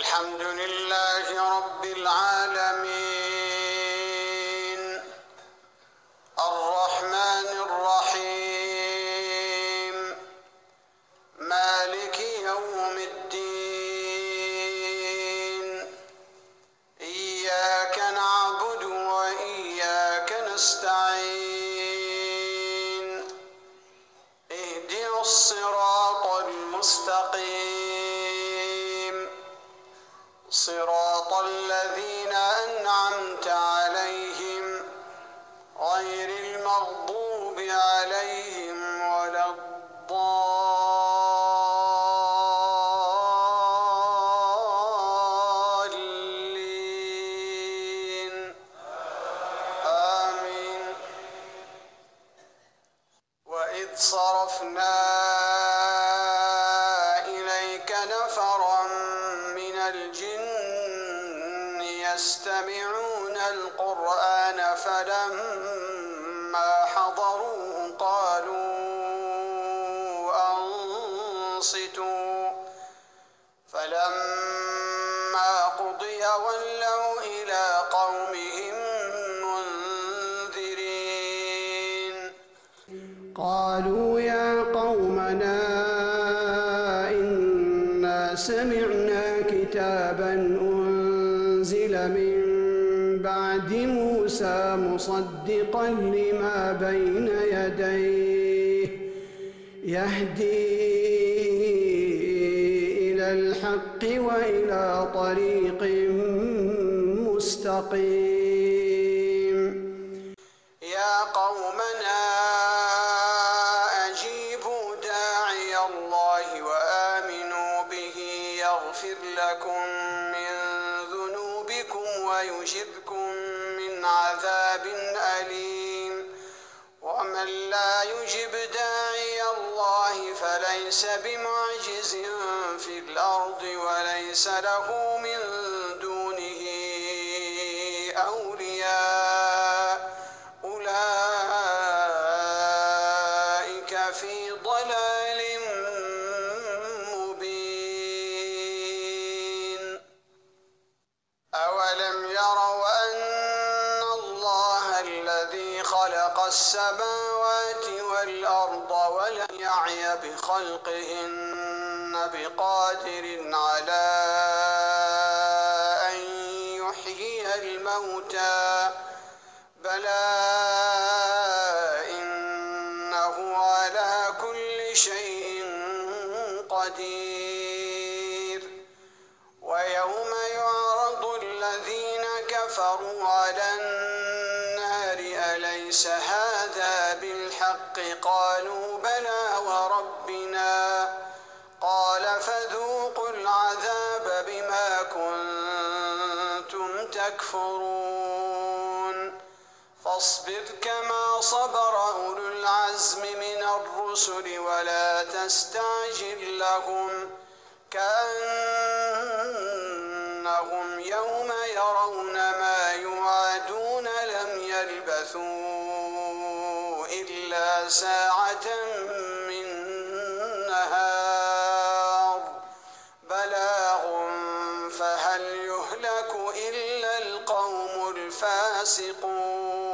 الحمد لله رب العالمين الرحمن الرحيم مالك يوم الدين إياك نعبد وإياك نستعين اهدنا الصراط المستقيم صراط الذين أنعمت عليهم غير المغضوب عليهم ولا الضالين آمين. وإذ صرفنا إليك نفرا من الجن يستمعون القرآن فلما حضروه قالوا أنصتوا فلما قضي ولوا إلى قومهم منذرين قالوا يا قومنا إنا سمعنا كتابا أنزل من بعد موسى مصدقا لما بين يديه يهدي إلى الحق وإلى طريق مستقيم. يا قومنا أجيبوا داعي الله وآمنوا به يغفر لكم من ذنوبكم ويجركم من عذاب أليم ومن لا يجب داعي الله فليس بمعجز في الأرض وليس له من دونه أولياء أولئك في ضلال مبين. أولم يروا أن الله الذي خلق السماوات والأرض ولم يعي بخلقهن بقادر على أن يحيي الموتى بلى إنه على كل شيء قدير. ويوم يعرض الذين كفروا على النار أليس هذا بالحق قالوا بلى وربنا قال فذوقوا العذاب بما كنتم تكفرون. فاصبر كما صبر أولو العزم من الرسل ولا تستعجل لهم كأنهم يوم يرون ما يوعدون لم يلبثوا إلا ساعة من نهار بلاغ فهل يهلك إلا القوم الفاسقون.